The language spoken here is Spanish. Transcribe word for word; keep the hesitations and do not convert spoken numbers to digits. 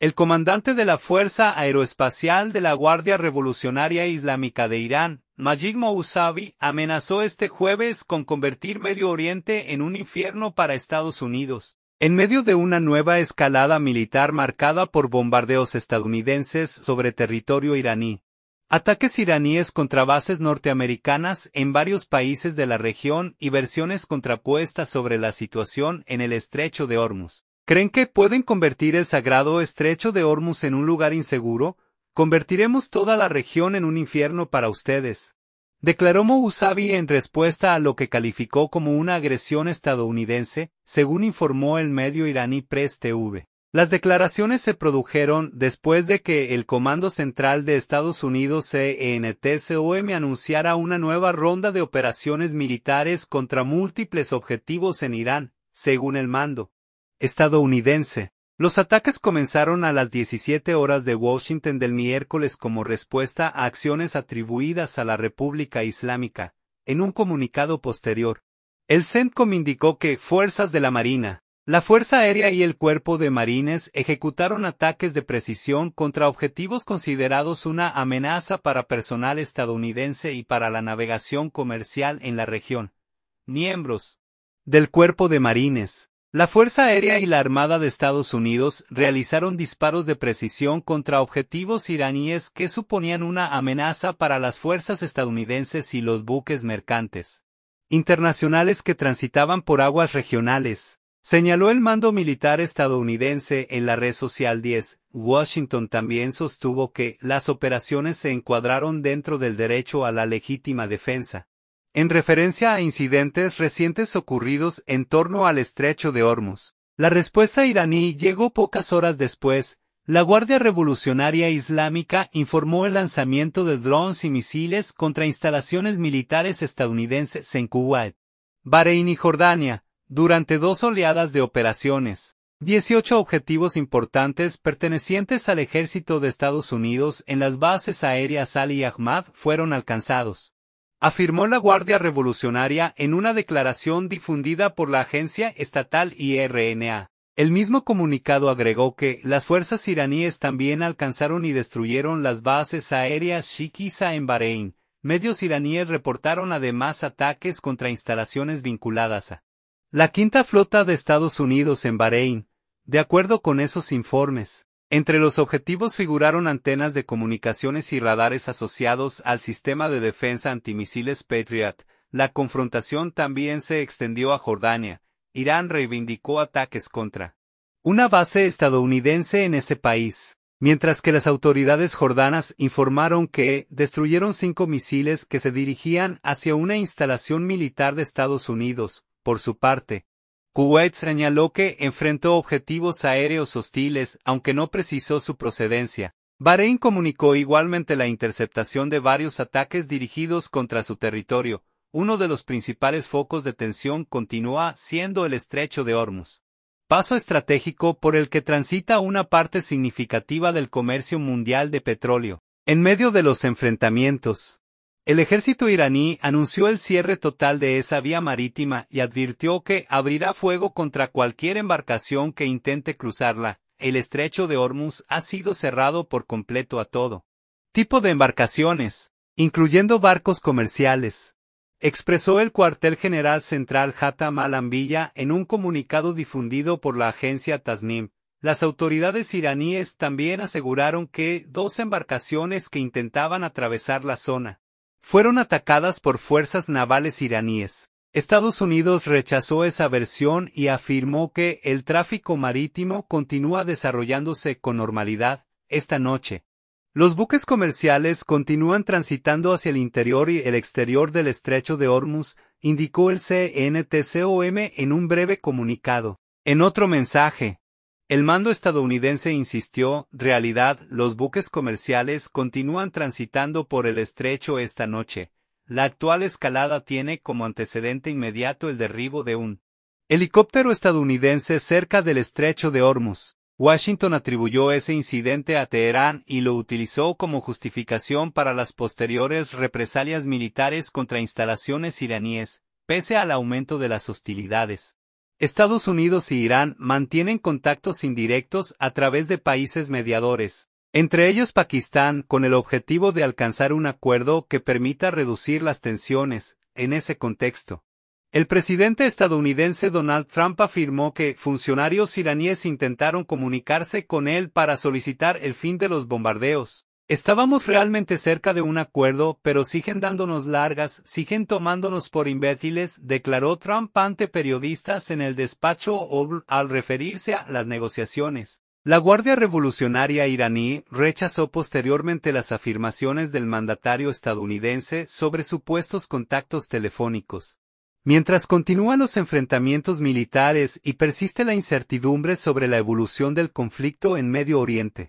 El comandante de la Fuerza Aeroespacial de la Guardia Revolucionaria Islámica de Irán, Majid Mousavi, amenazó este jueves con convertir Medio Oriente en un infierno para Estados Unidos, en medio de una nueva escalada militar marcada por bombardeos estadounidenses sobre territorio iraní. Ataques iraníes contra bases norteamericanas en varios países de la región y versiones contrapuestas sobre la situación en el Estrecho de Hormuz. ¿Creen que pueden convertir el sagrado Estrecho de Hormuz en un lugar inseguro? Convertiremos toda la región en un infierno para ustedes, declaró Mousavi en respuesta a lo que calificó como una agresión estadounidense, según informó el medio iraní Press T V. Las declaraciones se produjeron después de que el Comando Central de Estados Unidos C N T C O M anunciara una nueva ronda de operaciones militares contra múltiples objetivos en Irán, según el mando estadounidense. Los ataques comenzaron a las diecisiete horas de Washington del miércoles como respuesta a acciones atribuidas a la República Islámica. En un comunicado posterior, el CENTCOM indicó que fuerzas de la Marina, la Fuerza Aérea y el Cuerpo de Marines ejecutaron ataques de precisión contra objetivos considerados una amenaza para personal estadounidense y para la navegación comercial en la región. Miembros del Cuerpo de Marines, la Fuerza Aérea y la Armada de Estados Unidos realizaron disparos de precisión contra objetivos iraníes que suponían una amenaza para las fuerzas estadounidenses y los buques mercantes internacionales que transitaban por aguas regionales, señaló el mando militar estadounidense en la red social diez. Washington también sostuvo que las operaciones se encuadraron dentro del derecho a la legítima defensa, en referencia a incidentes recientes ocurridos en torno al Estrecho de Hormuz. La respuesta iraní llegó pocas horas después. La Guardia Revolucionaria Islámica informó el lanzamiento de drones y misiles contra instalaciones militares estadounidenses en Kuwait, Bahrein y Jordania, durante dos oleadas de operaciones. dieciocho objetivos importantes pertenecientes al ejército de Estados Unidos en las bases aéreas Ali Ahmad fueron alcanzados, afirmó la Guardia Revolucionaria en una declaración difundida por la agencia estatal I R N A. El mismo comunicado agregó que las fuerzas iraníes también alcanzaron y destruyeron las bases aéreas Shikiza en Bahrein. Medios iraníes reportaron además ataques contra instalaciones vinculadas a la Quinta Flota de Estados Unidos en Bahrein. De acuerdo con esos informes, entre los objetivos figuraron antenas de comunicaciones y radares asociados al sistema de defensa antimisiles Patriot. La confrontación también se extendió a Jordania. Irán reivindicó ataques contra una base estadounidense en ese país, mientras que las autoridades jordanas informaron que destruyeron cinco misiles que se dirigían hacia una instalación militar de Estados Unidos. Por su parte, Kuwait señaló que enfrentó objetivos aéreos hostiles, aunque no precisó su procedencia. Bahrein comunicó igualmente la interceptación de varios ataques dirigidos contra su territorio. Uno de los principales focos de tensión continúa siendo el Estrecho de Hormuz, paso estratégico por el que transita una parte significativa del comercio mundial de petróleo. En medio de los enfrentamientos, el ejército iraní anunció el cierre total de esa vía marítima y advirtió que abrirá fuego contra cualquier embarcación que intente cruzarla. El Estrecho de Hormuz ha sido cerrado por completo a todo tipo de embarcaciones, incluyendo barcos comerciales, expresó el cuartel general central Hatham al-Anbiya en un comunicado difundido por la agencia Tasnim. Las autoridades iraníes también aseguraron que dos embarcaciones que intentaban atravesar la zona fueron atacadas por fuerzas navales iraníes. Estados Unidos rechazó esa versión y afirmó que el tráfico marítimo continúa desarrollándose con normalidad. Esta noche, los buques comerciales continúan transitando hacia el interior y el exterior del Estrecho de Hormuz, indicó el C N T C O M en un breve comunicado. En otro mensaje, el mando estadounidense insistió, realidad, los buques comerciales continúan transitando por el estrecho esta noche. La actual escalada tiene como antecedente inmediato el derribo de un helicóptero estadounidense cerca del Estrecho de Hormuz. Washington atribuyó ese incidente a Teherán y lo utilizó como justificación para las posteriores represalias militares contra instalaciones iraníes, pese al aumento de las hostilidades. Estados Unidos y Irán mantienen contactos indirectos a través de países mediadores, entre ellos Pakistán, con el objetivo de alcanzar un acuerdo que permita reducir las tensiones. En ese contexto, el presidente estadounidense Donald Trump afirmó que funcionarios iraníes intentaron comunicarse con él para solicitar el fin de los bombardeos. Estábamos realmente cerca de un acuerdo, pero siguen dándonos largas, siguen tomándonos por imbéciles, declaró Trump ante periodistas en el despacho Oval al referirse a las negociaciones. La Guardia Revolucionaria iraní rechazó posteriormente las afirmaciones del mandatario estadounidense sobre supuestos contactos telefónicos. Mientras continúan los enfrentamientos militares y persiste la incertidumbre sobre la evolución del conflicto en Medio Oriente,